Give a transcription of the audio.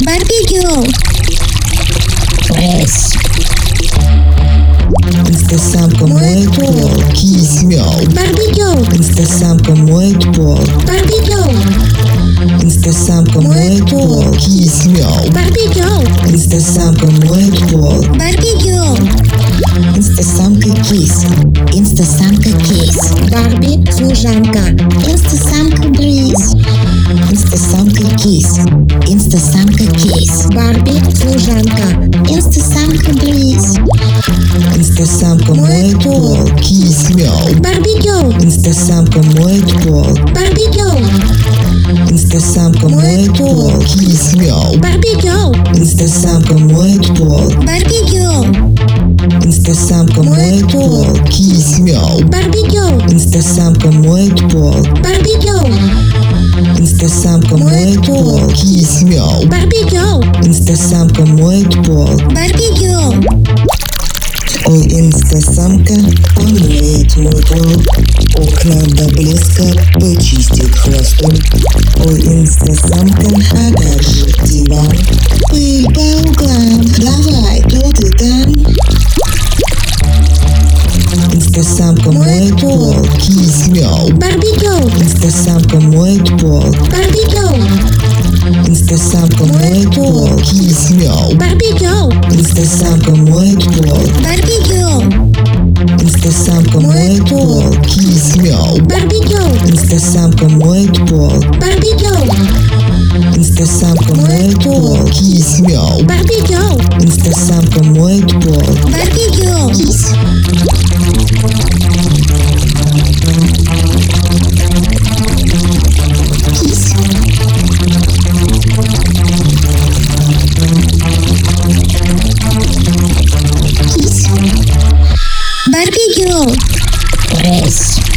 Барбекю. Пресс. Инстасамка моет пол, кись мяу. Барбекю. Инстасамка моет пол. Барбекю. Инстасамка моет пол, кись мяу. Барбекю. Инстасамка моет пол. Барбекю. Инстасамка кись. Инстасамка кись. Барби служанка. Инстасамка бриз. Инстасамка кись. Инстасамка кись. Барби служанка. Инстасамка бриз. Инстасамка моет пол, кись мяу. Барбекю. Инстасамка моет пол. Барбекю. Инстасамка моет пол, кись мяу. Барбекю. Инстасамка моет пол. Барбекю. Инстасамка моет пол, кись мяу. Барбекю. Инстасамка моет пол. Барбекю. Инстасамка моет пол, кись мяу. Барбекю. Инстасамка моет пол. Барбекю. Ой, инстасамка помоет мой пол, окна до блеска почистит хвостом. Ой, инстасамка, а как же диван? Пыль по углам, давай, тут и там. Инстасамка моет пол, кись мяу. Барбекю. Инстасамка моет пол. Барбекю. Инстасамка моет пол, кись мяу. Барбекю. Инстасамка моет пол. Барбекю. Инстасамка моет пол, кись мяу. Барбекю. Инстасамка моет пол. Барбекю. Инстасамка моет пол, кись мяу. Барбекю. Инстасамка моет пол. Барбекю. Кись. Кись. Кись. Барбекю. Пресс.